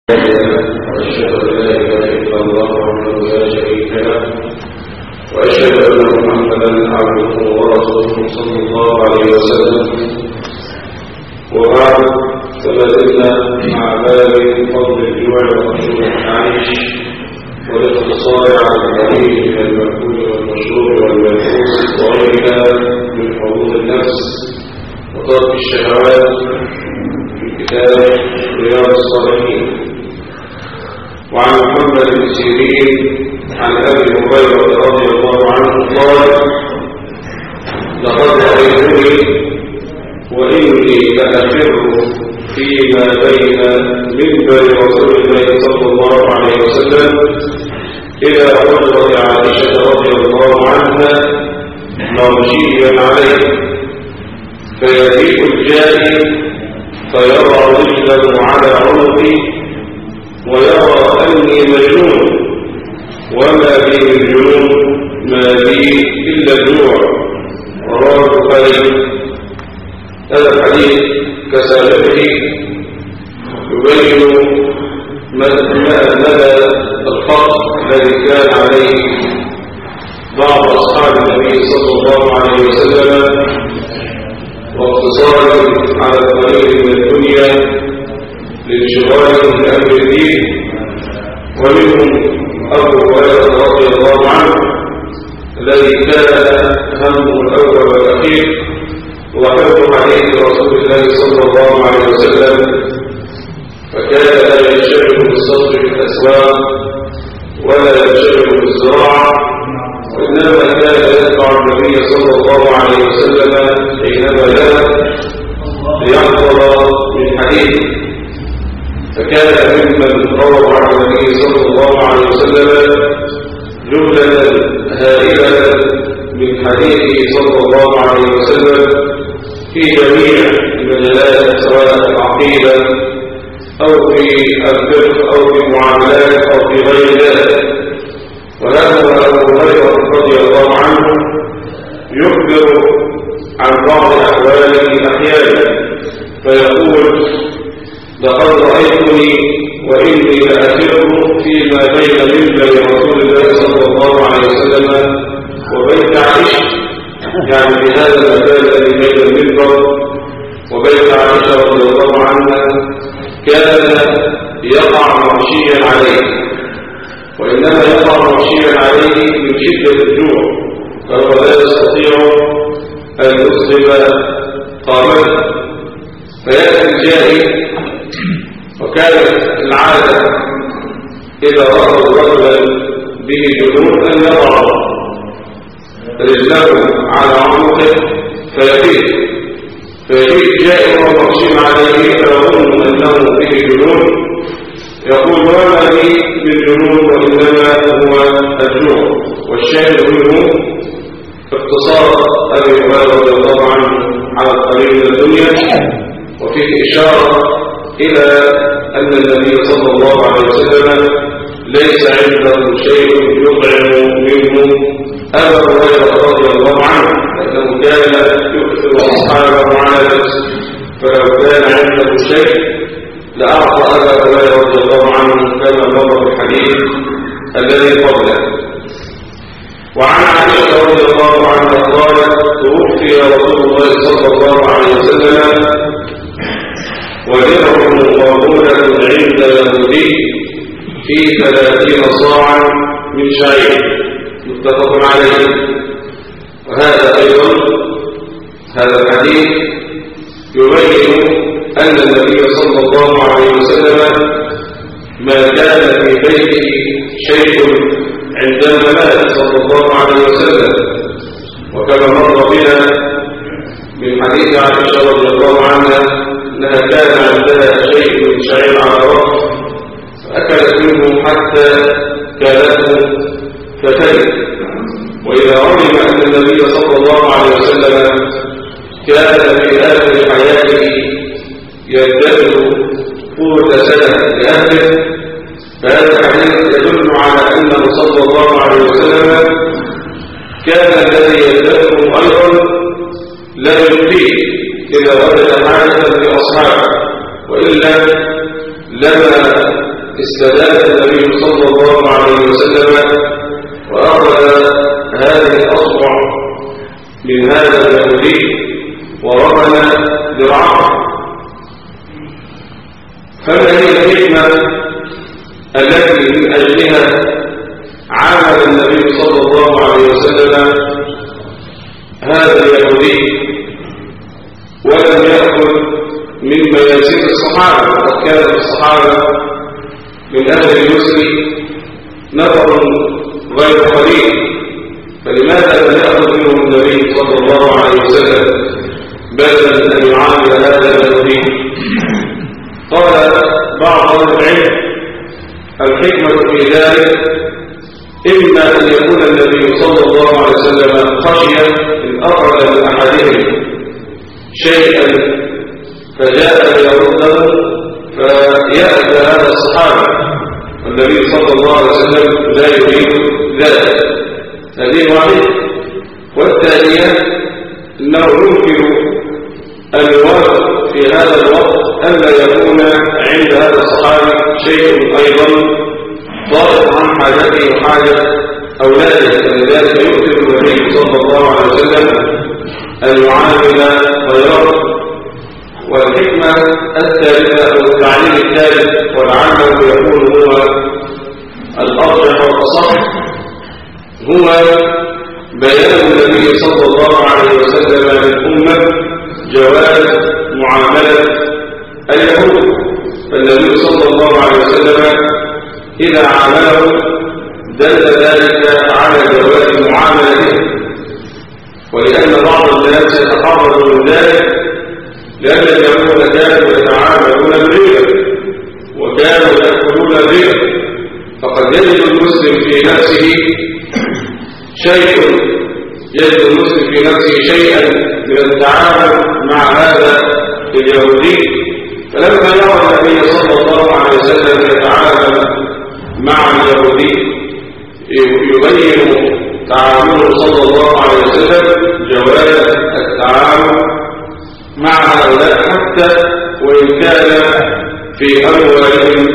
وأشهد أن لا إله إلا الله وحده لا شريك له وأشهد أن محمدا عبده ورسوله صلى الله عليه وسلم. وبعد، فما زلنا مع باب فضل الجوع ومشروب العيش والاقتصار على القليل من المأكول والمشروب والملبوس وغيرها من حظوظ النفس وترك الشهوات في كتاب رياض الصالحين. وعن محمد بن سيرين عن أبي هريرة رضي الله عنه قال: لقد رأيتني وإني لأفر فيما بين منبر رسول الله صلى الله عليه وسلم إلى حجرة عائشة رضي الله عنها مرشيا عليه، فيجيء الجاني فيرى رجله على عنقي ويرى أني مجنون، وما بي من جنون، ما بي إلا الجوع. رواه البخاري. هذا الحديث كسالته يبين مدى الفقر الذي كان عليه بعض أصحاب النبي صلى الله عليه وسلم، واقتصاره على القليل من الدنيا لانشغالهم بأمر الدين. ومنهم أبو هريرة رضي الله عنه الذي كان همه الأول والأخير وحفظ حديث رسول الله صلى الله عليه وسلم، فكان لا ينشغل بالصرف في الأسواق ولا ينشغل بالزراعة، وإنما كان يتبع النبي صلى الله عليه وسلم حينما ذهب ليحضر من حديثه، فكان ممن روى عن النبي صلى الله عليه وسلم جملة هائلة من حديثه صلى الله عليه وسلم في جميع المجالات، سواء في العقيدة أو في الفقه أو في المعاملات أو في غير ذلك. وهذا أبو هريرة رضي الله عنه يخبر عن بعض أحواله أحيانا فيقول: لقد رأيتني وإني لأفر فيما بين منبر رسول الله صلى الله عليه وسلم وبيت عائشة، يعني في هذا المكان الذي بين المنبر وبيت عائشة رضي الله عنها كان يقع مغشيا عليه، وإنما يقع مغشيا عليه من شدة الجوع، فهو لا يستطيع أن يصلب قامته، فيأتي الجاهل. وكانت العادة إذا رأوا رجلا به جنون أن يضع رجله على عنقه فيبيت الجائع ومغشي عليه فيظن أنه به جنون، يقول: وما لي من جنون وإنما هو الجوع. والشاهد منه اقتصار أبي هريرة رضي الله عنه على القليل من الدنيا، وفيه إشارة إلى أن النبي صلى الله عليه وسلم ليس عنده شيء يطعم منه أبا هريرة رضي الله عنه، لأنه كان يؤثر أصحابه على نفسه، فلو كان عنده شيء لأعطى أبا هريرة رضي الله عنه كما مر في الحديث الذي قبله. وعن عائشة رضي الله عنها قالت: توفي رسول الله صلى الله عليه وسلم ودرع مغمولة عند يهودي في 30 صاعا من شعير، متفق عليه. وهذا أيضا هذا الحديث يبين أن النبي صلى الله عليه وسلم ما كان في بيته شيء عندما مات صلى الله عليه وسلم، وكما مر بنا من حديث عائشة رضي الله عنها أنها كان عندها شيء من شعير على رأس فأكلت منه حتى كانته فتلت. وإذا علم أن النبي صلى الله عليه وسلم كان في آخر حياته يدخر قوت سنة لأهله، فهذا الحديث يدل على أنه صلى الله عليه وسلم كان الذي يدخر أيضا لا يكفيه إذا وجد حاجة لأصحابه، وإلا لما استدان النبي صلى الله عليه وسلم وأخذ هذه الأصبع من هذا اليهودي ورمل ذراعه. فما هي الحكمة التي من أجلها عامل النبي صلى الله عليه وسلم هذا اليهودي ولم يأخذ من مياسير الصحابة؟ وقد كان الصحابة من أهل اليسر نفر غير قليل، فلماذا لم يأخذ منهم النبي صلى الله عليه وسلم بدلا من أن يعامل هذا اليهودي؟ قال بعض أهل العلم الحكمة في ذلك إما أن يكون النبي صلى الله عليه وسلم خشية إن أخذ من أحدهم شيئا فجاء ليرده فيأتى هذا الصحابة والنبي صلى الله عليه وسلم لا يريد ذلك. هذه واحدة. والثانية أنه يمكن أن يوافق في هذا الوقت ألا يكون عند هذا الصحابي شيء أيضا ضارب عن حاجته وحاجة أولاده، فلذلك يؤثر النبي صلى الله عليه وسلم أن يعامل غيره. والحكمة الثالثة أو التعليل الثالث ولعله يكون هو الأرجح والأصح هو بيان النبي صلى الله عليه وسلم للأمة جواز معاملة اليهود. فالنبي صلى الله عليه وسلم إذا عامله دل ذلك على جواز معاملته، ولأن بعض الناس يتحرج من ذلك لأن اليهود كانوا يتعاملون بالربا وكانوا يأكلون الربا، فقد يجد المسلم في نفسه شيئا من التعامل مع هذا اليهودي. فلما يرى النبي صلى الله عليه وسلم يتعامل مع اليهودي يبين تعامله صلى الله عليه وسلم جواز التعامل مع هؤلاء حتى وإن كان في أموالهم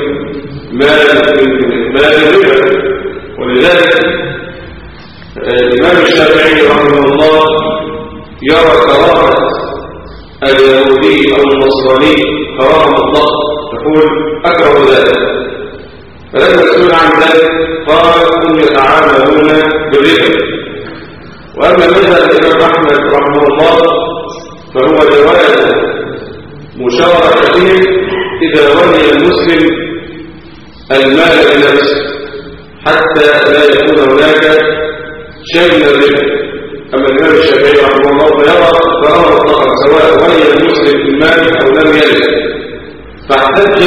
مال الربا. ولذلك الإمام الشافعي رحمه الله يرى كراهة اليهودي أو النصراني كراهة مطلقة، يقول أكره ذلك. فلما سئل عن ذلك قال هم يتعاملون بالربا. وأما مذهب الإمام أحمد رحمه الله فهو جواز مشاركتهم إذا ولي المسلم المال لنفسه حتى لا يكون هناك شيء من الربا. أما الإمام الشافعي رحمه الله فيرى كراهة مطلقة سواء ولي المسلم المال أو لم يلد. فاحتج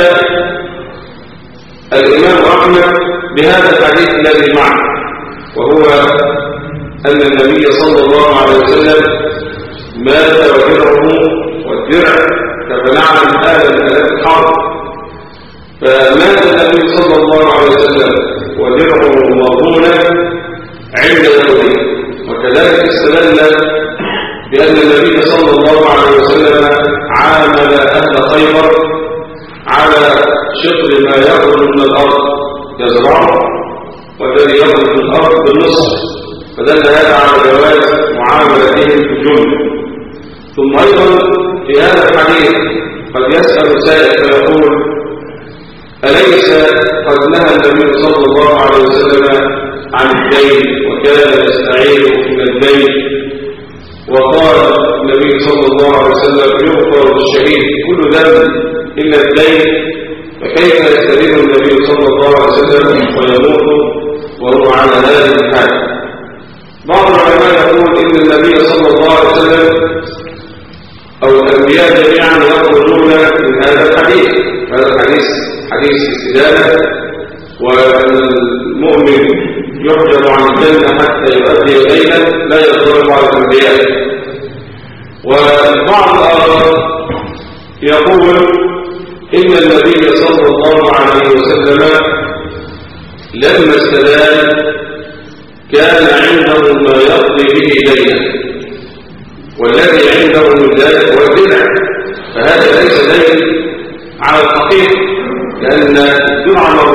الإمام أحمد بهذا الحديث الذي معه، وهو أن النبي صلى الله عليه وسلم مات ودرعه والدرع فنعلم آلة من آلات الحرب، فمات النبي صلى الله عليه وسلم ودرعه مرهونا عند يهودي. وكذلك استدل بأن النبي صلى الله عليه وسلم عامل أهل خيبر على شطر ما يخرج من الأرض يزرعه والذي يخرج من الأرض بالنصف، فدل هذا على جواز معاملتهم بالجملة. ثم أيضا في هذا الحديث قد يسأل سائل فيقول أليس قد نهى النبي صلى الله عليه وسلم عن الدين وكان يستعير من الدين، وقال النبي صلى الله عليه وسلم يغفر للشهيد كل ذنب إلا الدين، فكيف يستدين النبي صلى الله عليه وسلم ويموت وهو على هذه الحال؟ بعض العلماء يقول إن النبي صلى الله عليه وسلم أو الأنبياء جميعا يخرجون من هذا الحديث. هذا الحديث حديث استدانة، وأن المؤمن يحجب عن الجنة حتى يؤدي إليها لا يضرب على الأنبياء. والبعض الآخر يقول إن النبي صلى الله عليه وسلم لما استدان كان عنده ما يقضي به دينه، والذي عنده من ذلك هو الدرع، فهذا ليس دين على الحقيقة، لأن الدرع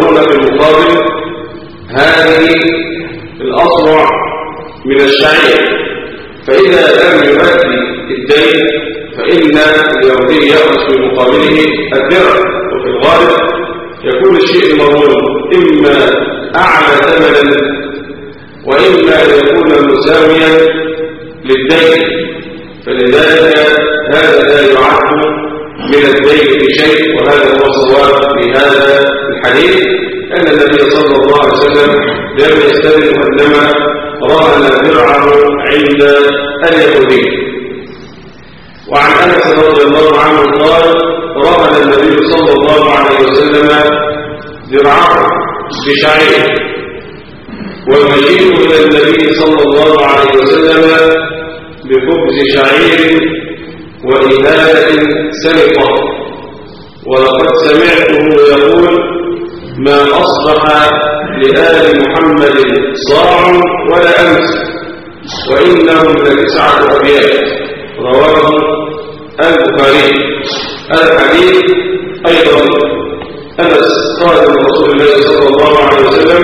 المقابل هذه الأصبع من الشعير، فإذا لم يؤدي الدين فإن اليهودي يأخذ في مقابله الدرع، وفي الغالب يكون الشيء المضمون إما أعلى ثمنا وإما أن يكون مساويا للدين، فلذلك هذا لا يعد من الدين بشيء، وهذا هو الصواب في هذا الحديث، أن النبي صلى الله عليه وسلم لم يستلم وإنما رهن درعه عند اليهودي. وعن أنس رضي الله عنه قال: رهن النبي صلى الله عليه وسلم درعه بشعير، والمجيء إلى النبي صلى الله عليه وسلم بخبز شعير وإهالة سرقة، ولقد سمعته يقول: ما أصبح لآل محمد صاع ولا أمس، وإنهم لتسعة أبيات. رواه البخاري. الحديث أيضا أنس قال رسول الله صلى الله عليه وسلم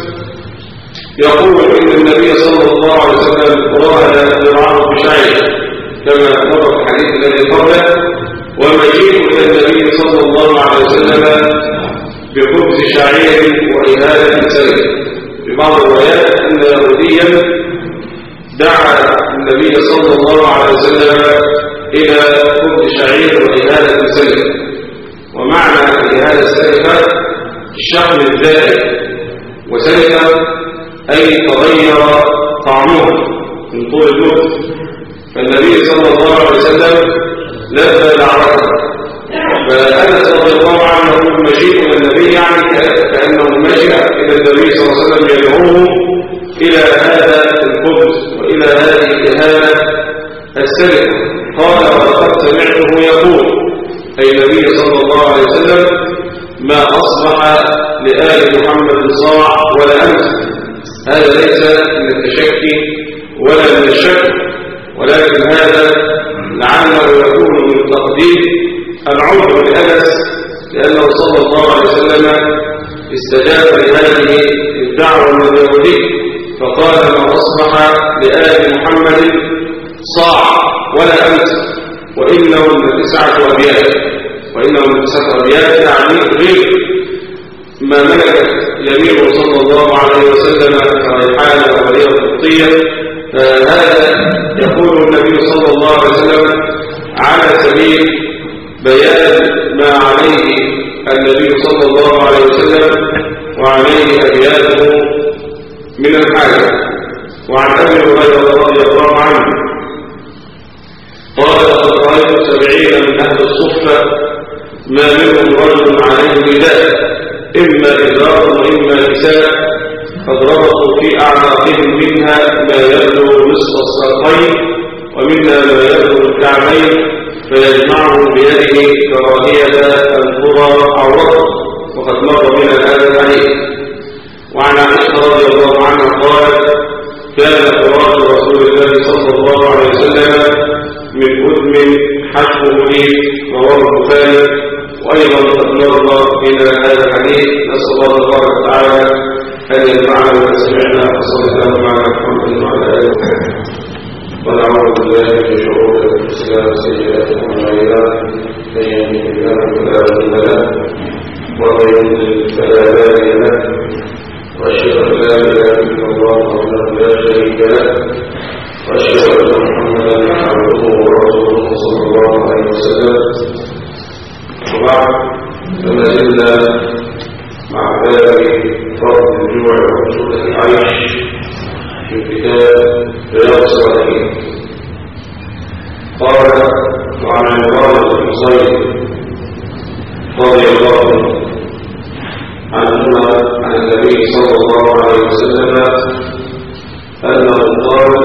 يقول إن النبي صلى الله عليه وسلم راهن درعه بشعير، كما مر في الحديث الذي قبله، ومجيء إلى النبي صلى الله عليه وسلم بخبز شعير وإهالة سرقة. في بعض الروايات أن يهوديا دعا النبي صلى الله عليه وسلم إلى خبز شعير وإهالة سرقة. ومعنى إهالة السرقة الشحم الزائد، وسرقة أي تغير طعمه من طول المدة، فالنبي صلى الله عليه وسلم لبى دعوته، فأنس رضي الله عنه مجيء إلى النبي يعني كأنه مجيء إلى النبي صلى الله عليه وسلم يدعوه إلى هذا الخبز وإلى هذه الإهانة السرقة. قال: ولقد سمعته يقول، أي النبي صلى الله عليه وسلم: ما أصبح لآل محمد صاع ولا أمس. هذا ليس من التشكي ولا من الشك، ولكن هذا لعله يكون من تقدير العمر لأنس، لأنه صلى الله عليه وسلم استجاب لهذه الدعوة من اليهودي، فقال: ما أصبح لآل محمد صاع ولا أمس، وإنهم لتسعة أبيات. وإنهم لتسعة أبيات يعني غير ما ملكت يمينه صلى الله عليه وسلم كريحانة وهدية قبطية. هذا يقول النبي صلى الله عليه وسلم على سبيل بيان ما عليه النبي صلى الله عليه وسلم وعليه أبياته من الحاجة. وعن أبي هريرة رضي الله عنه قال: لقد رأيت 70 من أهل الصفة ما منهم رجل عليه رداء، إما إزار وإما نساء، قد ربطوا في أعناقهم منها ما يبلغ نصف الساقين ومنها ما يبلغ الكعبين، فيجمعه بيده كراهية أن ترى عورته، وقد مر بنا هذا الحديث. وعن عائشة رضي الله عنها قالت: كان فراش رسول الله صلى الله عليه وسلم من أدم حشوه لي. رواه البخاري. وأيضا قد مر بنا هذا الحديث. نسأل الله تبارك وتعالى أن ينفعنا بما سمعنا، وصلى الله على محمد وعلى آله وصحبه. ونعوذ بالله من شرور أنفسنا وسيئات أعمالنا، من يهده الله فلا مضل له ومن يضلل فلا هادي له، وأشهد أن لا إله إلا الله وحده لا شريك له، وأشهد أن محمدا عبده ورسوله صلى الله عليه وسلم. وبعد، فما زلنا مع باب فرض الجوع وحصول العيش في كتاب رياض الصالحين. قال: وعن عمران بن حصين رضي الله عنهما عن النبي صلى الله عليه وسلم أنه قال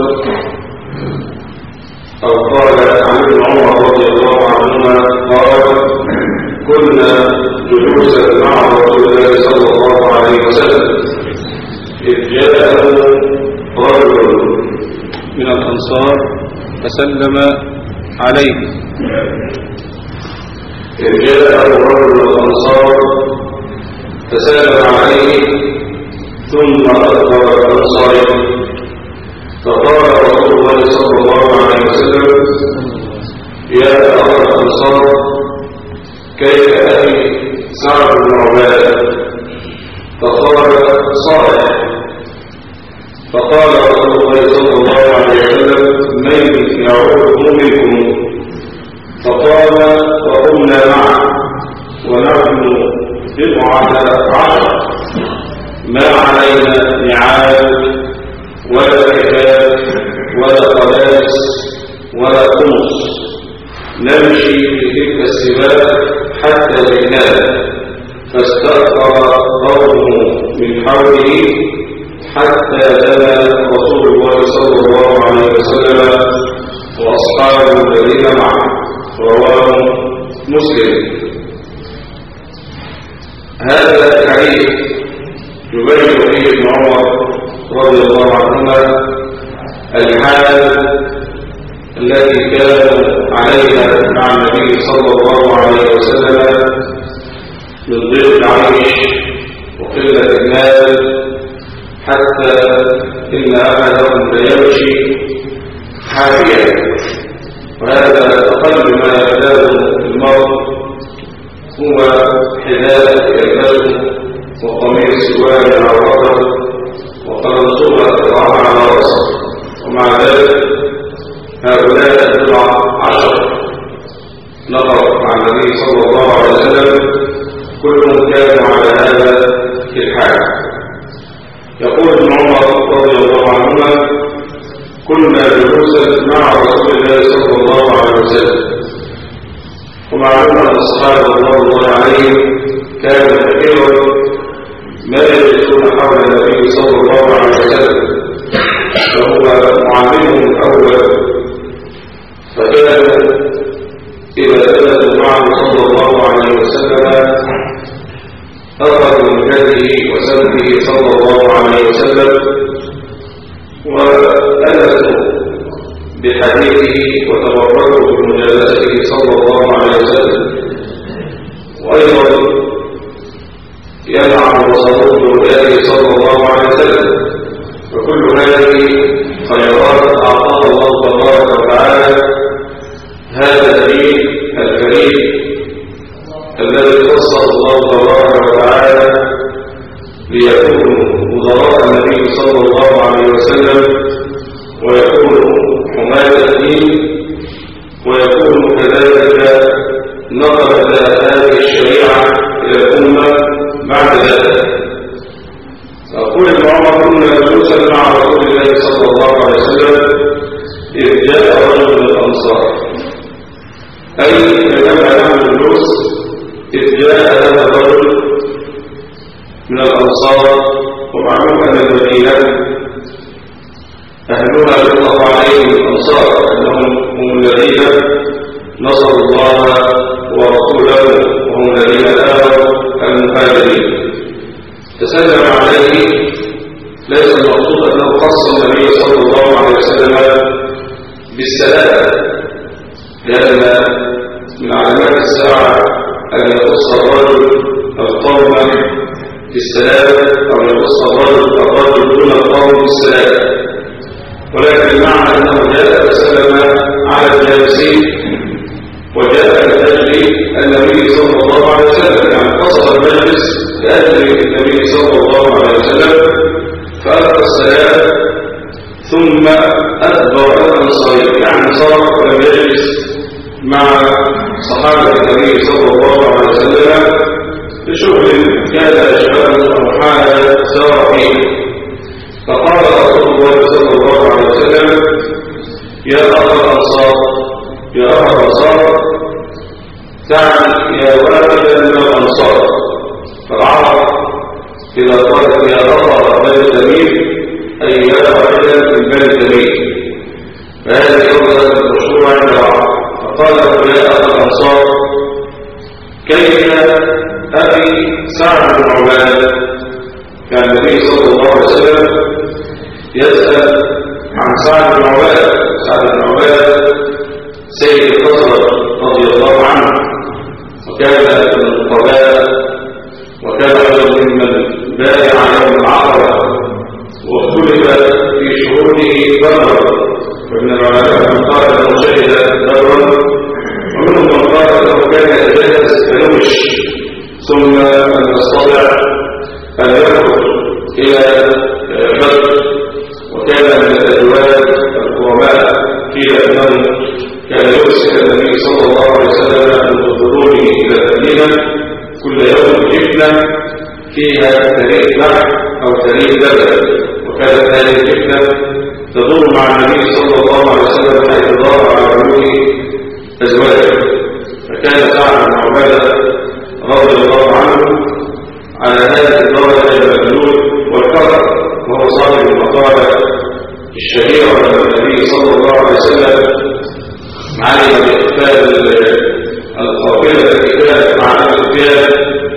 عن ابن عمر رضي الله عنهما قال: كنا جلوسا مع رسول الله صلى الله عليه وسلم إذ جاءه رجل من الأنصار فسلم عليه. إذ جاءه رجل من الأنصار فسلم فسلم عليه ثم أدبر الأنصاري فقال رسول الله صلى الله عليه وسلم يا أخا الأنصار كيف أبي سعد بن عبادة؟ فقال صالح. فقال رسول الله صلى الله عليه وسلم من يعود منكم؟ فقال وقمنا معه ونحن بضعة عشر ما علينا نعال ولا كتاب ولا قلاس ولا قمص نمشي في تلك السباق حتى جئناه فاستأثر قومه من حوله حتى دنا رسول الله صلى الله عليه وسلم وأصحابه الذين معه. رواه مسلم. هذا الحديث يبين فيه ابن عمر رضي الله عنهما الحال التي كانوا عليها مع النبي صلى الله عليه وسلم من ضيق العيش وقلة المال حتى إن أحدهم ليمشي حافيا، وهذا أقل ما يحتاجه المرء هو حذاء يلبسه وقميص سواد على رأسه وقرنصوبة تضعها على رأسه، ومع ذلك هؤلاء البضع عشر نظر مع النبي صلى الله عليه وسلم كلهم كانوا على هذا الحال. يقول ابن عمر رضي الله عنهما كنا جلوسا مع رسول الله صلى الله عليه وسلم، ومعلوم أن الصحابة رضي الله عليهم كانوا كثيرا ما يجلسون حول النبي صلى الله عليه وسلم وهو معلمهم الأول، فكانوا إذا جلسوا معه صلى الله عليه وسلم أخذوا من هديه وسنته صلى الله عليه وسلم وأنسوا بحديثه وتبركوا بمجالسته صلى الله عليه وسلم، وأيضا ينعم بصره برؤيته صلى الله عليه وسلم. وكل هذه خيرات أعطاها الله تبارك وتعالى هذا الدين الكريم الذي خصه الله تبارك وتعالى ليكونوا وزراء النبي صلى الله عليه وسلم ويكونوا حماة الدين ويكونوا كذلك نقلة هذه الشريعة إلى الأمة بعد ذلك. أقول ابن عمر كنا جلوسا مع رسول الله صلى الله عليه وسلم إذ جاء رجل من الأنصار، أي كما نحن الجلوس إذ جاء هذا الرجل من الأنصار. ومعلوم أن المدينة أهلها يطلق عليهم الأنصار أنهم هم الذين نصروا الله ورسوله وهم الذين آووا المهاجرين. تسلم عليه ليس المقصود أنه خص النبي صلى الله عليه وسلم بالسلام، لأن من علامات الساعة أن يخص الرجل القوم بالسلام أو يخص الرجل دون القوم بالسلام، ولكن معنى أنه جاء فسلم على الجالسين وجاء لأجل النبي صلى الله عليه وسلم، يعني قصد المجلس لأجل النبي صلى الله عليه وسلم فألقى السلام ثم أدبر الأنصاري، يعني صار ولم يجلس مع صحابة النبي صلى الله عليه وسلم لشغل كان يشغله أو حال سار فيه. فقال رسول الله صلى الله عليه وسلم يا أخا الأنصار، يا أخا الأنصار تعني يا واحدا من الأنصار. فالعرب إذا قالت يا أخا بني تميم أي يا واحدا من بني تميم، فهذه لغة المشهورة عند العرب. فقال يا أخا الأنصار كيف أبي سعد بن عبادة؟ كان النبي صلى الله عليه وسلم يسأل عن سعد بن عبادة. سعد بن عبادة سيد الخزرج رضي الله عنه، وكان من القبائل وكان رجل ممن بدرا، ومن العلماء من قال انه شهد بدرا، ومنهم من قال انه كان يتجهز كنوش ثم يستطيع ان يخرج الى بدر. وكان من الازواج الكرماء قيل انه كان يرسل النبي صلى الله عليه وسلم ان تحضروني الى المدينه كل يوم جبنه فيها تريد لحم او تريد لبن، وكانت هذه الجبنه تدور مع النبي صلى الله عليه وسلم حيث دار على عيون ازواجه. فكان سعد بن عباده رضي الله عنه على هذه الدرجه المبذول والكرم، وهو صاحب المقاله الشهيره عن النبي صلى الله عليه وسلم علم باقبال القافله التي كانت مع الرجال،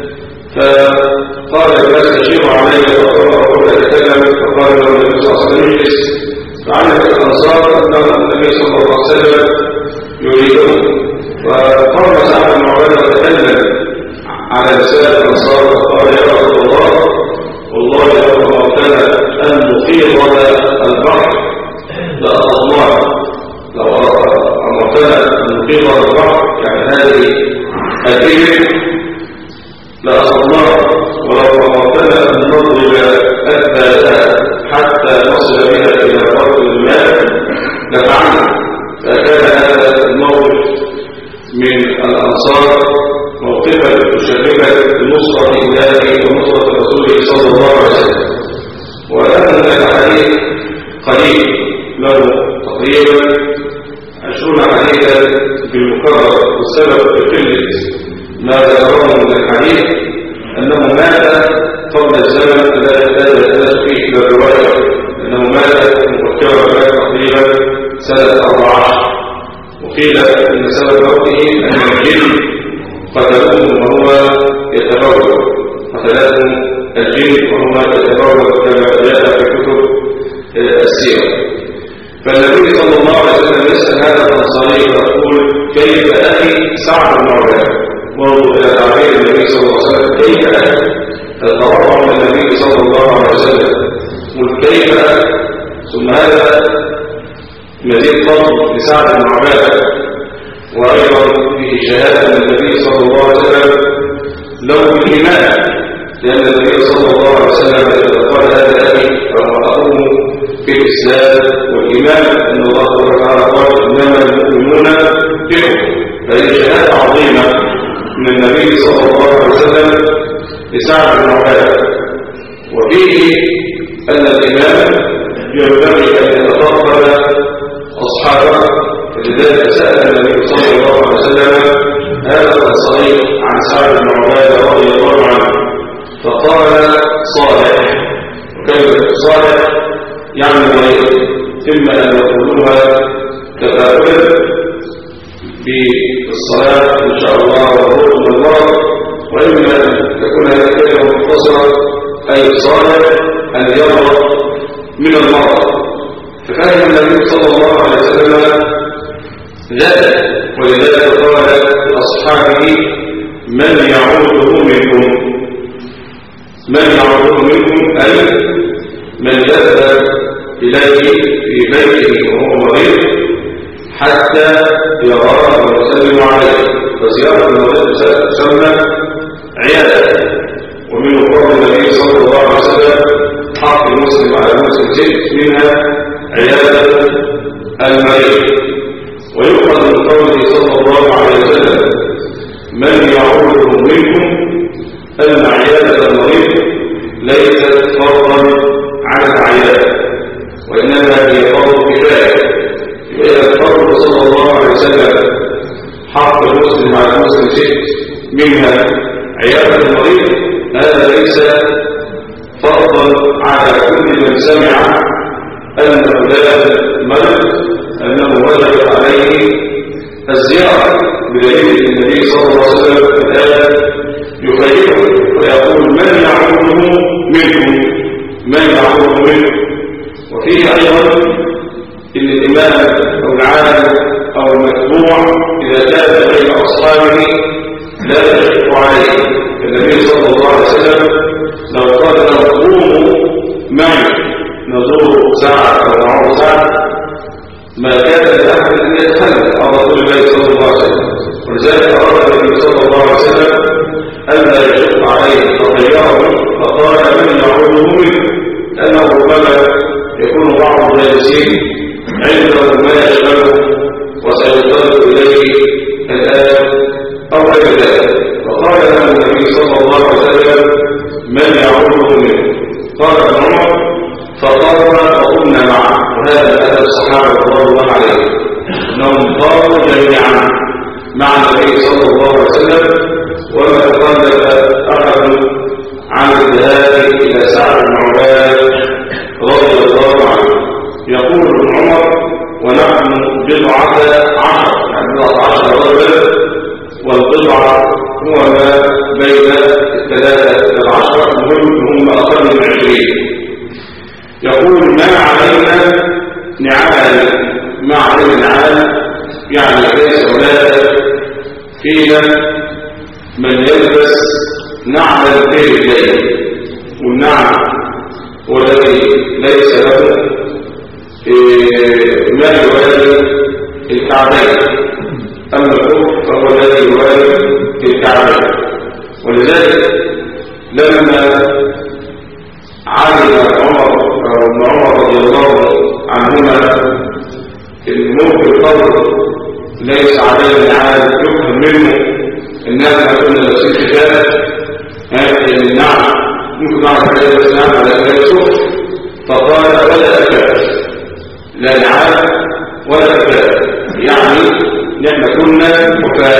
فقال الناس اشيروا علي فقال اتكلم، فقال له النبي صلى الله عليه وسلم اجلس، فعلمت الانصار ان النبي صلى الله عليه وسلم يريدهم، فقام سعد بن عباده وتكلم على لسان الانصار فقال يا رسول الله والله لو امرتنا ان نفيض البحر لاطلناه، لو امرتنا ان نفيض البحر يعني هذه الابل لاطلناه، ولو امرتنا ان نضرب اثباتها حتى نصل بها الى فرق الماء لفعلنا. فكان هذا الموقف من الانصار موقفا مشرفا بنصرة الله ونصرة رسوله صلى الله عليه وسلم. ولكن الحديث قليل له تقريبا 20 حديثا بالمكرر، والسبب بقلة ما ذكره من الحديث انه مات قبل الزمن الذي يحتاج فيه الى الروايه، انه مات مفكرا تقريبا سنه 14، وقيل ان سبب موته ان الجن قتلوه وهو يتبول، قتلته الجن وهو يتبول كما جاء في كتب السيره. فالنبي صلى الله عليه وسلم يسال هذا الانصاري ويقول كيف اخي سعد بن عباده، وانظر الى تعبير النبي صلى الله عليه وسلم كيف اخي، تتوقع من النبي صلى الله عليه وسلم قل كيف اخي، ثم هذا مزيد فضل لسعد بن عباده، وايضا فيه شهاده من النبي صلى الله عليه وسلم له الايمان، لان النبي صلى الله عليه وسلم اذا قال هذا اخي فهو في الاسلام والايمان، ان الله تعالى قال انما المؤمنون بهم، فهي شهاده عظيمه من النبي صلى الله عليه وسلم لسعد بن عباده. وفيه ان الامام ينبغي ان يتفضل اصحابه، فلذلك سال النبي صلى الله عليه وسلم هذا الانصاري عن سعد بن عباده رضي الله عنه، فقال صالح. وكلمه صالح يعني غير، اما ان يقولوها تفاؤلا بالصلاه ان شاء الله والروح من الله، واما ان تكون هذه الكلمه مختصره اي صالح ان يرى من المرض. فكان النبي صلى الله عليه وسلم ذلك، ولذلك قال لاصحابه من يعوده منكم، من يعوده منكم اي من يذهب اليه في بيته وهو مريض حتى يراه ويسلم عليه، فزياره المريض تسمى عياده. ومن قول النبي صلى الله عليه وسلم حق المسلم على المسلم ست، منها عياده المريض. ويؤخذ من قوله صلى الله عليه وسلم من يعوده منكم ان عياده المريض ليست فرضا على العياده، وانما هي فرض كفايه. اذا الفرض صلى الله عليه وسلم حق المسلم على المسلم ست، منها عياده المريض، هذا ليس فرضا على كل من سمع ان فلان مرض انه وجب عليه الزياره، بدليل النبي صلى الله عليه وسلم الان يخيره ويقول من يعوده منكم، من يعوده منكم. وفيه ايضا ان الامام او العالم او المتبوع اذا كان بين اصحابه لا يشق عليه. النبي صلى الله عليه وسلم لو قال له قوموا معي نزور ساعه او معه ساعه يعوده منه. قال ابن عمر فقرنا وقمنا معه، وهذا أدب الصحابة رضي الله عليهم أنهم قاموا جميعا مع النبي صلى الله عليه وسلم، وما تخلف أحد عن الذهاب إلى سعد بن عبادة رضي الله عنه. يقول ابن عمر ونحن بضعة عشر، يعني 10 رجلا، والبضعة هو ما بين 3 إلى 10، المهم هم أقل من 20. يقول ما علينا نعال، ما علينا نعال يعني ليس هناك فينا من يلبس نعل في رجليه، والنعل هو الذي ليس له ما يوالي الكعبين، أما الكفر فهو الذي يوالي الكعبين. ولذلك لما علم ابن عمر رضي الله عنهما الموت القبر ليس عليه النعال، يفهم منه الناس ما كنا لابسين حجاب، النعل ممكن نعرف عليه بس نعم على كلاسه، فقال ولا أكاد، لا نعال ولا أكاد، يعني نحن كنا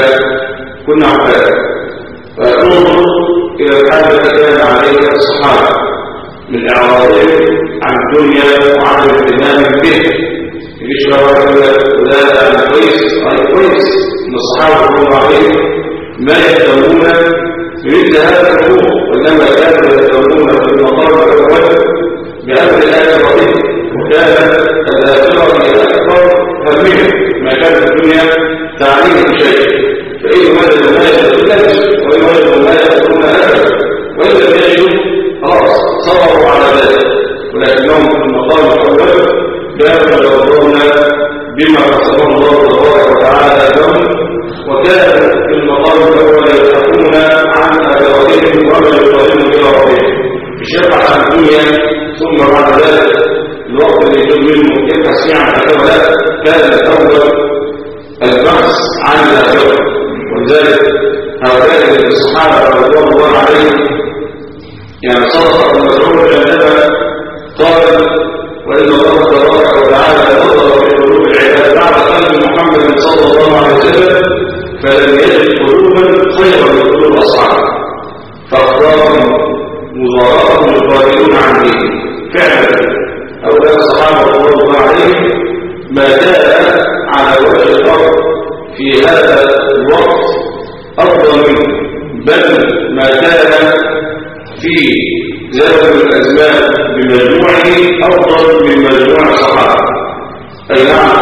عفاة. فننظر إلى الحال التي كان عليه الصحابة من إعراضهم عن الدنيا وعن الاهتمام به. يجيش ولا أنا كويس إن الصحابة رضي الله عليهم ما يهتمون بمثل هذا الأمور، وإنما كانوا يهتمون في المطار الأول بأمر الآخرة، وكانت الآخرة هي أكبر همهم، ما كانت الدنيا تعنيه بشيء. فإن وجدوا ما يجدون وإن وجدوا ما يجدون أبدا، وإن لم يجدوا خلاص صبروا على ذلك، ولكنهم في المقام الأول كانوا يرضون بما قسمه الله تبارك وتعالى لهم، وكانوا في المقام الأول يبحثون عن آخرتهم وما يقدمون إلى ربهم، مش يبحث عن الدنيا ثم بعد ذلك الوقت اللي يجب منه يبحث فيه عن الآخرة. كان الأول البحث عن الآخرة. ولذلك هؤلاء الصحابة رضي الله عليهم يعني صدق ابن مسعود عندما قال وإن الله تبارك وتعالى نظر في قلوب العباد بعد قلب محمد صلى الله عليه وسلم فلم يجد قلوبا خيرا من قلوب أصحابه، فاختارهم وزراءهم القائلون عن دينه. فعلا هؤلاء الصحابة رضي الله عليهم ما كان على وجه الأرض في هذا الوقت أفضل منه، بل ما كان في زمن الأزمان بمجموعه أفضل من مجموع الصحابة. أي نعم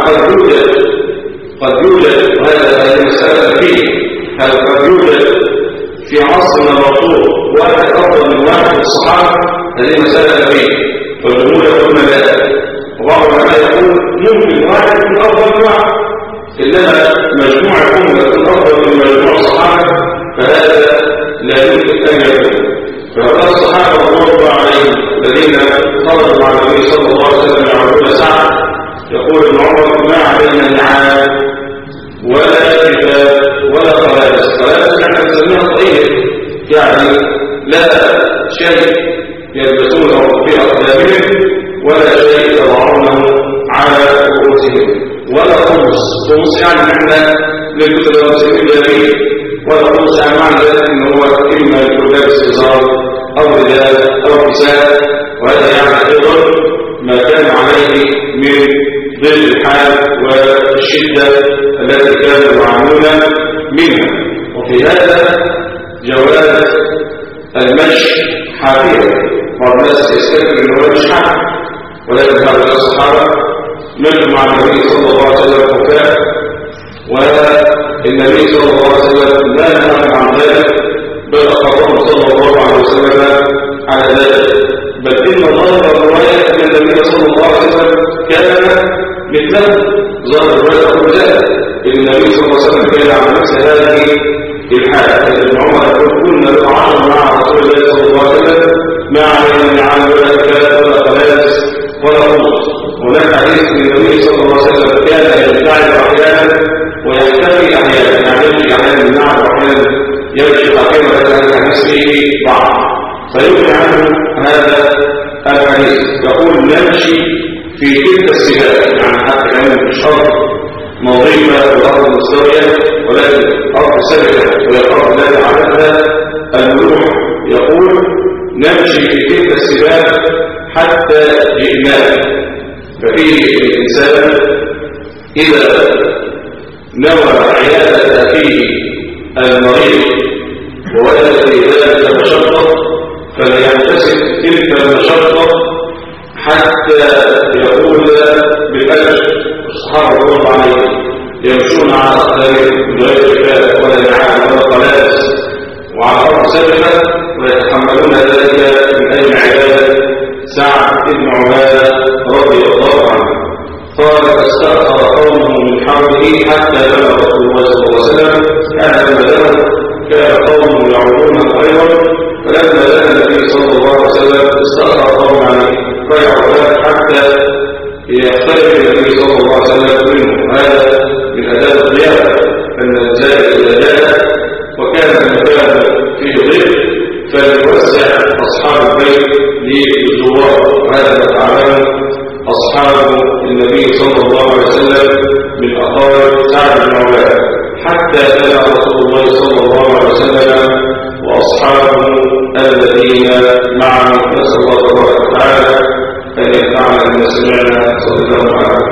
قد يوجد وهذا المسألة فيه، هل قد يوجد في عصرنا الرسول واحد أفضل من واحد الصحابة؟ هذه مسألة فيه، والجمهور يقولون لا، وبعض العلماء يقول ممكن واحد يكون أفضل من واحد، إنما مجموع يكون أفضل من مجموع الصحابة، فهذا لا يمكن أن يكون. فهؤلاء الصحابة رضي الله عليهم الذين خرجوا مع النبي صلى الله عليه وسلم يعرفون سعد، يقول ابن عمر ما علينا نعال ولا كتاب ولا قلادس نحن نسميها طيب، يعني لا شيء يلبسونه في أقدامهم ولا شيء يضعونه على رؤوسهم، ولا خمس يعني نحن للكتب المسلمين جميل، ولا خمس يعني معنى ذلك إنه هو إما يكون لابس إزار أو رداء أو كساء، وهذا يعني أيضا ما كان عليه من ظل الحال والشدة التي كانوا يعانون منها. وفي هذا جواز المشي حافيا، بعض الناس يستكبر أنه مش حافي، ولكن هؤلاء الصحابة مشوا مع النبي صلى الله عليه وسلم خفاء، والنبي صلى الله عليه وسلم لا نهى عن ذلك، بل أقرهم صلى الله عليه وسلم على ذلك. بل إن ظاهر الرواية أن النبي صلى الله عليه وسلم كان مثله، ظاهر الرواية أقول ذلك، إن النبي صلى الله عليه وسلم كان على نفس هذه الحالة. ابن عمر يقول كنا نتعاطى مع رسول الله صلى الله عليه وسلم ما علينا نعال ولا كتاب ولا قلادس ولا خمس. هناك حديث من النبي صلى الله عليه وسلم كان يبتعد أحيانا ويختفي أحيانا، يعني يمشي أحيانا بالنعل وأحيانا يمشي قائما، ولكن الحديث فيه بعض، فيمكن عنه هذا الحديث. يقول نمشي في تلك السباق، يعني حتى كان مش أرض نظيفة والأرض مستوية ولكن أرض سبكة وهي الأرض التي عادتها الملوح. يقول نمشي في تلك السباق حتى جئناه. ففيه الإنسان إذا نوى عيادة أخيه المريض ووجد في ذلك مشقة فليحتسب تلك المشقة حتى يقول بالأجر. الصحابة رضي الله عنهم يمشون على أقدامهم من غير كفاء ولا نعال ولا قلاس وعلى أرض سبكة ويتحملون ذلك من أجل عبادة سعد بن عبادة رضي الله عنه. قال فاستأخر قومه من حربه حتى بلغ رسول الله صلى الله عليه وسلم. كان بلغ كان قومه يعودون خيرا، فلما بلغ النبي صلى الله عليه وسلم استأخر قومه عن ريعه حتى يختلف النبي صلى الله عليه وسلم منه. هذا من آداب الضيافة أن الزائر إذا جاء وكان المكان فيه ضيف فليوسع أصحاب البيت للزوار. وهذا ما فعله أصحاب النبي صلى الله عليه وسلم من أقارب سعد بن عبادة حتى بلغ رسول الله صلى الله عليه وسلم وأصحابه الذين معه. نسأل الله تبارك وتعالى أن ينفعنا بما سمعنا. صلى الله عليه وسلم.